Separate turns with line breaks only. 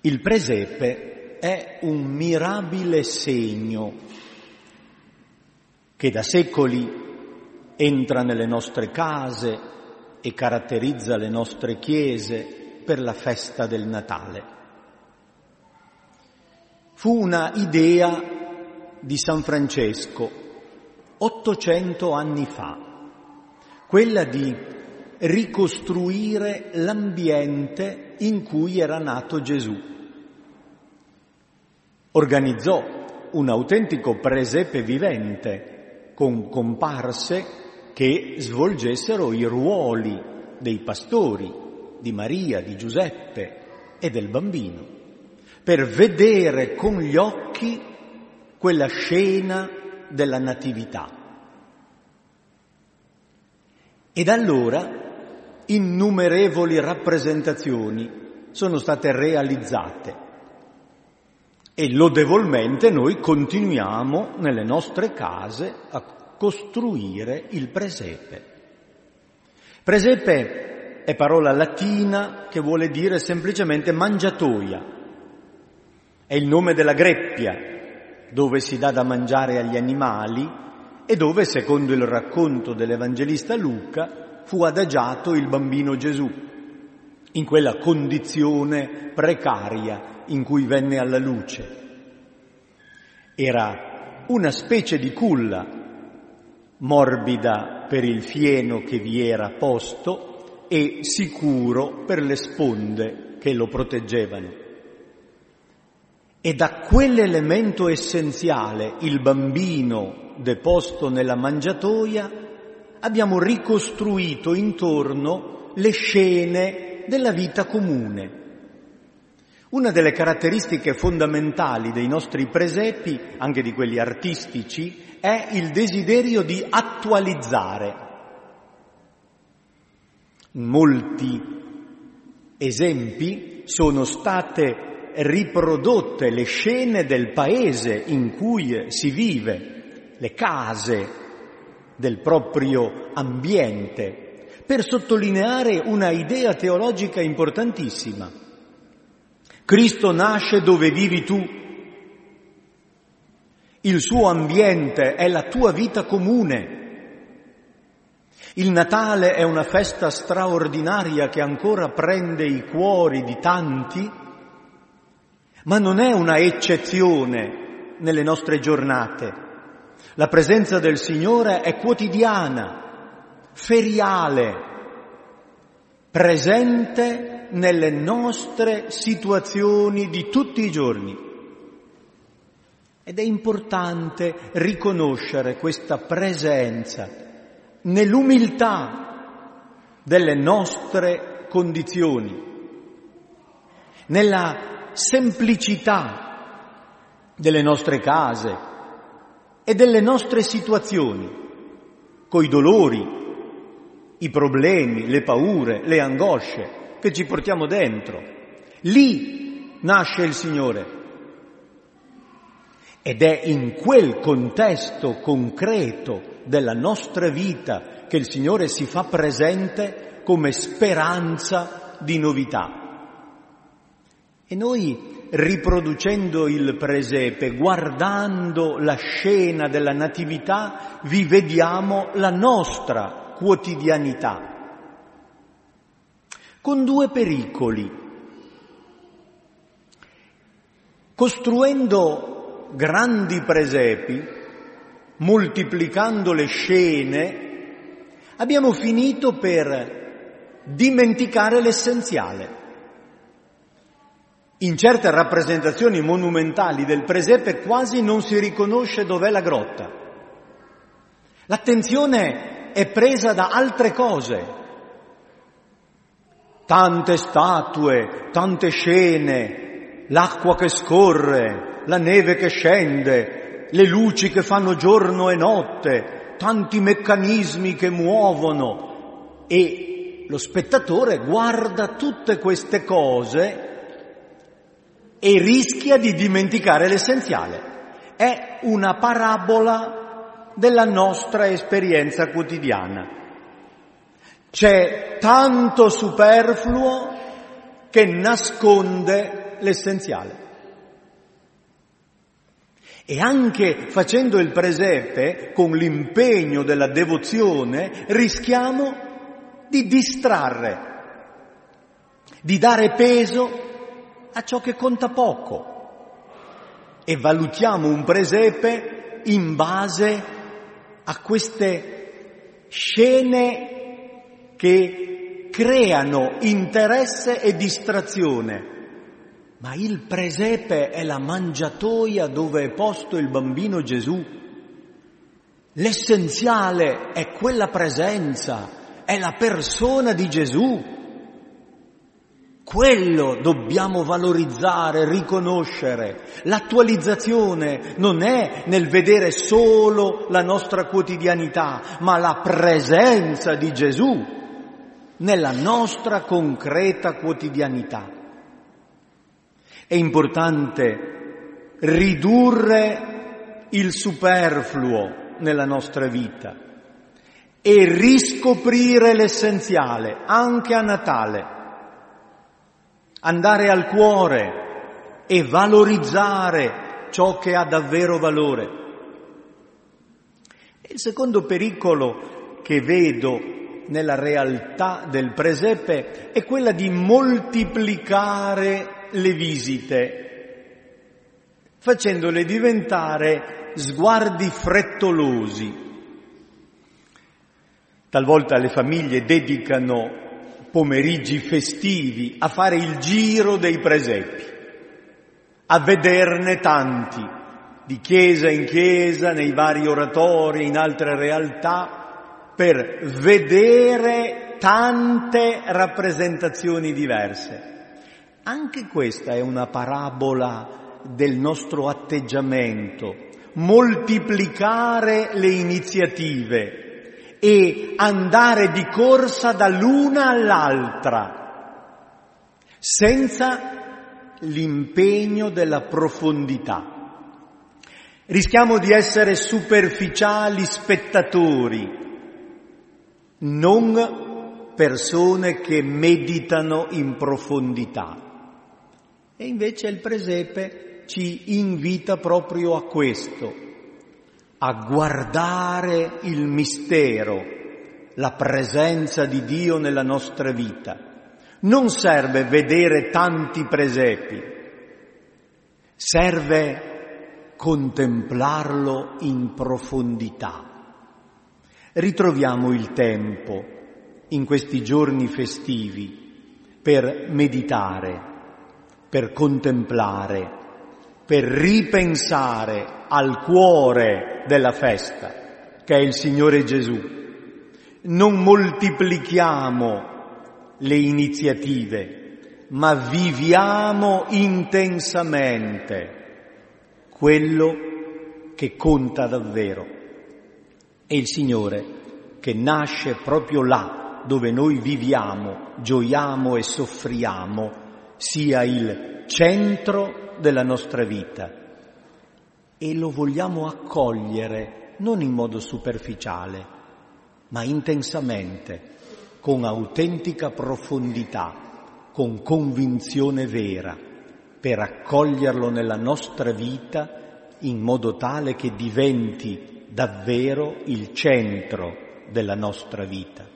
Il presepe è un mirabile segno che da secoli entra nelle nostre case e caratterizza le nostre chiese per la festa del Natale. Fu una idea di San Francesco 800 anni fa, quella di ricostruire l'ambiente in cui era nato Gesù. Organizzò un autentico presepe vivente con comparse che svolgessero i ruoli dei pastori, di Maria, di Giuseppe e del bambino, per vedere con gli occhi quella scena della natività. Ed allora innumerevoli rappresentazioni sono state realizzate e lodevolmente noi continuiamo nelle nostre case a costruire il presepe. Presepe è parola latina che vuole dire semplicemente mangiatoia. È il nome della greppia dove si dà da mangiare agli animali e dove, secondo il racconto dell'Evangelista Luca, fu adagiato il bambino Gesù, in quella condizione precaria in cui venne alla luce. Era una specie di culla, morbida per il fieno che vi era posto e sicuro per le sponde che lo proteggevano. E da quell'elemento essenziale, il bambino deposto nella mangiatoia, abbiamo ricostruito intorno le scene della vita comune. Una delle caratteristiche fondamentali dei nostri presepi, anche di quelli artistici, è il desiderio di attualizzare. In molti esempi sono state riprodotte le scene del paese in cui si vive, le case del proprio ambiente, per sottolineare una idea teologica importantissima. Cristo nasce dove vivi tu, il suo ambiente è la tua vita comune. Il Natale è una festa straordinaria che ancora prende i cuori di tanti, ma non è una eccezione nelle nostre giornate. La presenza del Signore è quotidiana, feriale, presente nelle nostre situazioni di tutti i giorni. Ed è importante riconoscere questa presenza nell'umiltà delle nostre condizioni, nella semplicità delle nostre case e delle nostre situazioni, coi dolori, i problemi, le paure, le angosce che ci portiamo dentro. Lì nasce il Signore. Ed è in quel contesto concreto della nostra vita che il Signore si fa presente come speranza di novità. E noi, riproducendo il presepe, guardando la scena della natività, vi vediamo la nostra quotidianità, con due pericoli. Costruendo grandi presepi, moltiplicando le scene, abbiamo finito per dimenticare l'essenziale. In certe rappresentazioni monumentali del presepe quasi non si riconosce dov'è la grotta. L'attenzione è presa da altre cose. Tante statue, tante scene, l'acqua che scorre, la neve che scende, le luci che fanno giorno e notte, tanti meccanismi che muovono, e lo spettatore guarda tutte queste cose e rischia di dimenticare l'essenziale. È una parabola della nostra esperienza quotidiana. C'è tanto superfluo che nasconde l'essenziale. E anche facendo il presepe, con l'impegno della devozione, rischiamo di distrarre, di dare peso a ciò che conta poco. E valutiamo un presepe in base a queste scene che creano interesse e distrazione. Ma il presepe è la mangiatoia dove è posto il bambino Gesù. L'essenziale è quella presenza, è la persona di Gesù. Quello dobbiamo valorizzare, riconoscere. L'attualizzazione non è nel vedere solo la nostra quotidianità, ma la presenza di Gesù nella nostra concreta quotidianità. È importante ridurre il superfluo nella nostra vita e riscoprire l'essenziale anche a Natale. Andare al cuore e valorizzare ciò che ha davvero valore. Il secondo pericolo che vedo nella realtà del presepe è quella di moltiplicare le visite, facendole diventare sguardi frettolosi. Talvolta le famiglie dedicano pomeriggi festivi a fare il giro dei presepi, a vederne tanti, di chiesa in chiesa, nei vari oratori, in altre realtà, per vedere tante rappresentazioni diverse. Anche questa è una parabola del nostro atteggiamento, moltiplicare le iniziative e andare di corsa dall'una all'altra, senza l'impegno della profondità. Rischiamo di essere superficiali spettatori, non persone che meditano in profondità. E invece il presepe ci invita proprio a questo, a guardare il mistero, la presenza di Dio nella nostra vita. Non serve vedere tanti presepi, serve contemplarlo in profondità. Ritroviamo il tempo in questi giorni festivi per meditare, per contemplare, per ripensare al cuore della festa, che è il Signore Gesù. Non moltiplichiamo le iniziative, ma viviamo intensamente quello che conta davvero. E il Signore, che nasce proprio là dove noi viviamo, gioiamo e soffriamo, sia il centro della nostra vita. E lo vogliamo accogliere non in modo superficiale, ma intensamente, con autentica profondità, con convinzione vera, per accoglierlo nella nostra vita in modo tale che diventi davvero il centro della nostra vita.